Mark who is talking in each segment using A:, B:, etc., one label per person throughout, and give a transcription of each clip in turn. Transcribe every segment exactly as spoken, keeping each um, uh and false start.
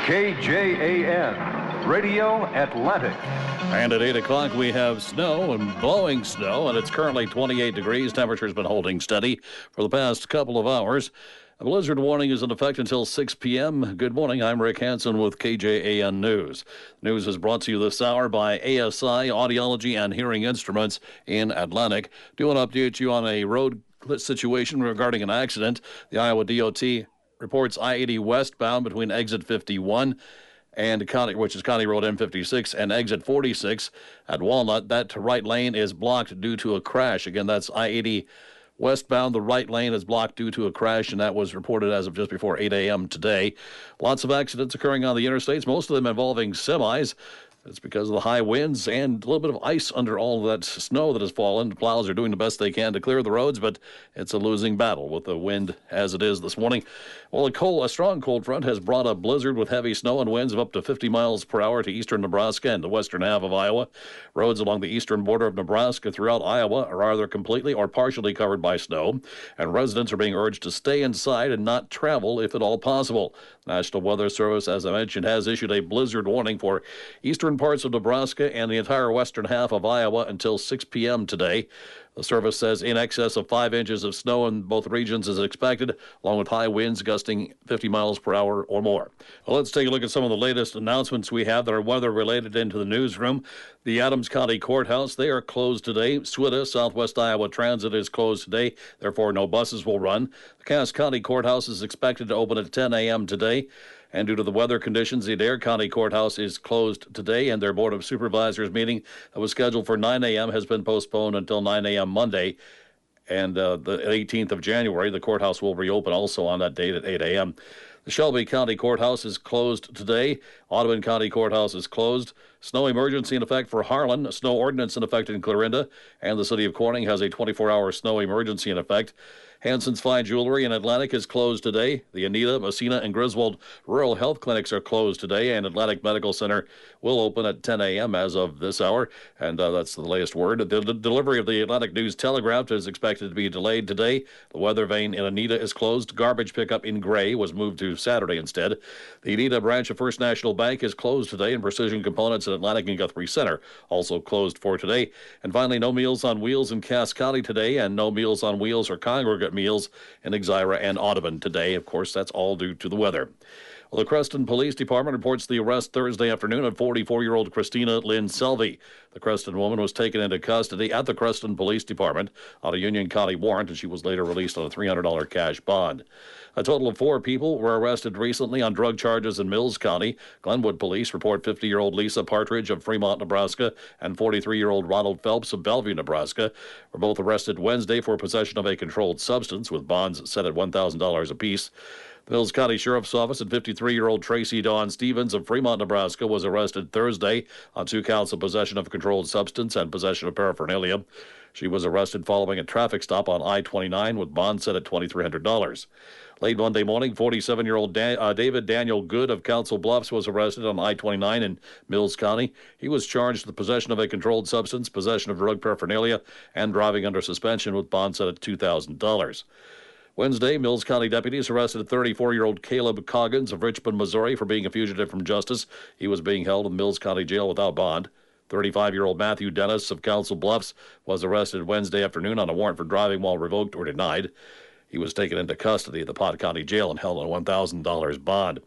A: K J A N, Radio Atlantic.
B: And at eight o'clock, we have snow and blowing snow, and it's currently twenty-eight degrees. Temperature's been holding steady for the past couple of hours. A blizzard warning is in effect until six p.m. Good morning. I'm Rick Hansen with K J A N News. News is brought to you this hour by A S I Audiology and Hearing Instruments in Atlantic. Do want to update you on a road situation regarding an accident. The Iowa D O T reports I eighty westbound between exit fifty-one and County, which is County Road M fifty-six, and exit forty-six at Walnut. That right lane is blocked due to a crash. Again, that's I eighty westbound. The right lane is blocked due to a crash, and that was reported as of just before eight a.m. today. Lots of accidents occurring on the interstates, most of them involving semis. It's because of the high winds and a little bit of ice under all of that snow that has fallen. Plows are doing the best they can to clear the roads, but it's a losing battle with the wind as it is this morning. Well, a, cold, a strong cold front has brought a blizzard with heavy snow and winds of up to fifty miles per hour to eastern Nebraska and the western half of Iowa. Roads along the eastern border of Nebraska throughout Iowa are either completely or partially covered by snow, and residents are being urged to stay inside and not travel if at all possible. National Weather Service, as I mentioned, has issued a blizzard warning for eastern parts of Nebraska and the entire western half of Iowa until six p.m. today. The service says in excess of five inches of snow in both regions is expected, along with high winds gusting fifty miles per hour or more. Well, let's take a look at some of the latest announcements we have that are weather-related into the newsroom. The Adams County Courthouse, they are closed today. S W I T A, Southwest Iowa Transit, is closed today. Therefore, no buses will run. The Cass County Courthouse is expected to open at ten a.m. today. And due to the weather conditions, the Adair County Courthouse is closed today, and their Board of Supervisors meeting that was scheduled for nine a.m. has been postponed until nine a.m. Monday. And uh, the eighteenth of January, the courthouse will reopen also on that date at eight a.m. The Shelby County Courthouse is closed today. Audubon County Courthouse is closed. Snow emergency in effect for Harlan. A snow ordinance in effect in Clarinda. And the city of Corning has a twenty-four hour snow emergency in effect. Hanson's Fine Jewelry in Atlantic is closed today. The Anita, Messina, and Griswold Rural Health Clinics are closed today, and Atlantic Medical Center will open at ten a.m. as of this hour, and uh, that's the latest word. The, the delivery of the Atlantic News Telegraph is expected to be delayed today. The weather vane in Anita is closed. Garbage pickup in Gray was moved to Saturday instead. The Anita branch of First National Bank is closed today, and Precision Components at Atlantic and Guthrie Center also closed for today. And finally, no Meals on Wheels in Cass County today, and no Meals on Wheels or congregate meals in Exira and Audubon today. Of course, that's all due to the weather. Well, the Creston Police Department reports the arrest Thursday afternoon of forty-four-year-old Christina Lynn Selvey. The Creston woman was taken into custody at the Creston Police Department on a Union County warrant, and she was later released on a three hundred dollars cash bond. A total of four people were arrested recently on drug charges in Mills County. Glenwood police report fifty-year-old Lisa Partridge of Fremont, Nebraska, and forty-three-year-old Ronald Phelps of Bellevue, Nebraska, were both arrested Wednesday for possession of a controlled substance, with bonds set at one thousand dollars apiece. The Mills County Sheriff's Office and fifty-three-year-old Tracy Dawn Stevens of Fremont, Nebraska, was arrested Thursday on two counts of possession of a controlled substance and possession of paraphernalia. She was arrested following a traffic stop on I twenty-nine with bond set at two thousand three hundred dollars. Late Monday morning, forty-seven-year-old Dan- uh, David Daniel Good of Council Bluffs was arrested on I twenty-nine in Mills County. He was charged with possession of a controlled substance, possession of drug paraphernalia, and driving under suspension with bond set at two thousand dollars. Wednesday, Mills County deputies arrested thirty-four-year-old Caleb Coggins of Richmond, Missouri, for being a fugitive from justice. He was being held in Mills County Jail without bond. thirty-five-year-old Matthew Dennis of Council Bluffs was arrested Wednesday afternoon on a warrant for driving while revoked or denied. He was taken into custody at the Pot County Jail and held on a one thousand dollars bond.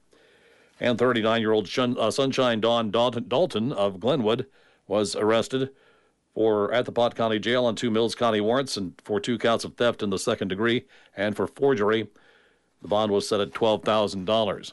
B: And thirty-nine-year-old Shun- uh, Sunshine Dawn Dalton, Dalton of Glenwood was arrested for at the Pot County Jail on two Mills County warrants and for two counts of theft in the second degree and for forgery. The bond was set at twelve thousand dollars.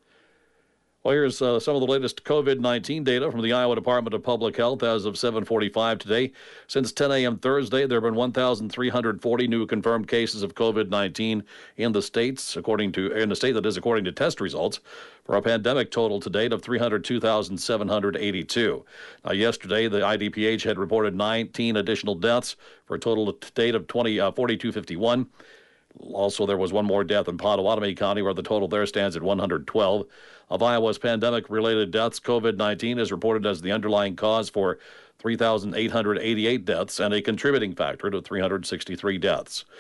B: Well, here's uh, some of the latest COVID nineteen data from the Iowa Department of Public Health as of seven forty-five today. Since ten a.m. Thursday, there have been one thousand three hundred forty new confirmed cases of COVID nineteen in the states, according to in the state that is according to test results, for a pandemic total to date of three hundred two thousand seven hundred eighty-two. Now, yesterday, the I D P H had reported nineteen additional deaths for a total to date of twenty, uh, forty-two fifty-one. Also, there was one more death in Pottawatomie County, where the total there stands at one hundred twelve. Of Iowa's pandemic-related deaths, COVID nineteen is reported as the underlying cause for three thousand eight hundred eighty-eight deaths and a contributing factor to three hundred sixty-three deaths.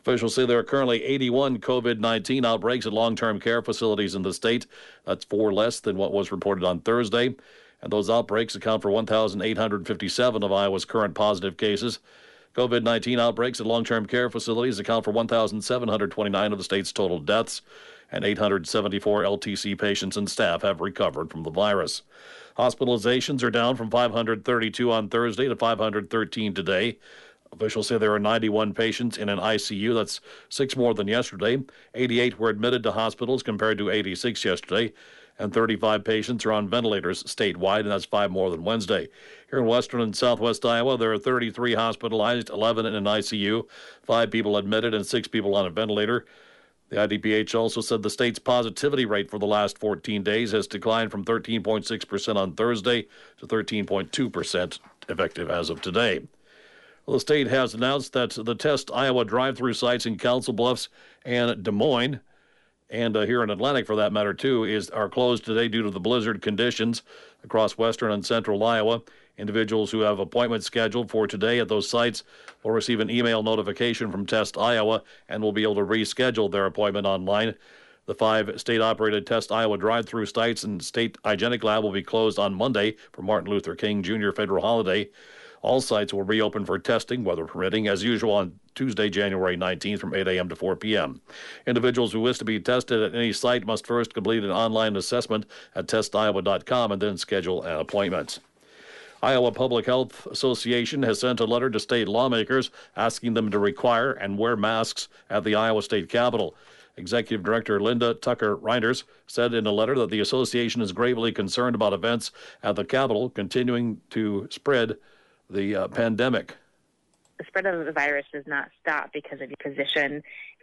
B: Officials say there are currently eighty-one COVID nineteen outbreaks at long-term care facilities in the state. That's four less than what was reported on Thursday. And those outbreaks account for one thousand eight hundred fifty-seven of Iowa's current positive cases. COVID nineteen outbreaks at long-term care facilities account for one thousand seven hundred twenty-nine of the state's total deaths, and eight hundred seventy-four L T C patients and staff have recovered from the virus. Hospitalizations are down from five hundred thirty-two on Thursday to five hundred thirteen today. Officials say there are ninety-one patients in an I C U. That's six more than yesterday. eighty-eight were admitted to hospitals compared to eighty-six yesterday. And thirty-five patients are on ventilators statewide, and that's five more than Wednesday. Here in western and southwest Iowa, there are thirty-three hospitalized, eleven in an I C U, five people admitted, and six people on a ventilator. The I D P H also said the state's positivity rate for the last fourteen days has declined from thirteen point six percent on Thursday to thirteen point two percent effective as of today. Well, the state has announced that the Test Iowa drive-through sites in Council Bluffs and Des Moines, and uh, here in Atlantic for that matter too, is are closed today due to the blizzard conditions across western and central Iowa. Individuals who have appointments scheduled for today at those sites will receive an email notification from Test Iowa and will be able to reschedule their appointment online. The five state-operated Test Iowa drive-through sites and State Hygienic Lab will be closed on Monday for Martin Luther King Junior federal holiday. All sites will reopen for testing, weather permitting, as usual on Tuesday, January nineteenth from eight a.m. to four p.m. Individuals who wish to be tested at any site must first complete an online assessment at test iowa dot com and then schedule an appointment. Iowa Public Health Association has sent a letter to state lawmakers asking them to require and wear masks at the Iowa State Capitol. Executive Director Linda Tucker Reinders said in a letter that the association is gravely concerned about events at the Capitol continuing to spread the uh, pandemic.
C: The spread of the virus does not stop because of your position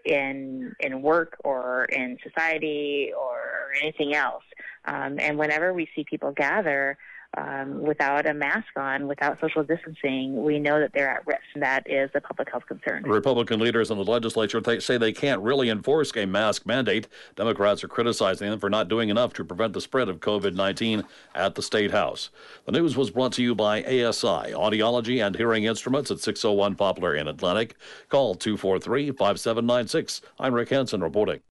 C: in in work or in society or anything else. Um, and whenever we see people gather um, without a mask on, without social distancing, we know that they're at risk. That is a public health concern.
B: Republican leaders in the legislature they say they can't really enforce a mask mandate. Democrats are criticizing them for not doing enough to prevent the spread of COVID nineteen at the State House. The news was brought to you by A S I, Audiology and Hearing Instruments at six oh one Poplar in Atlantic. Call two four three, five seven nine six. I'm Rick Hansen reporting.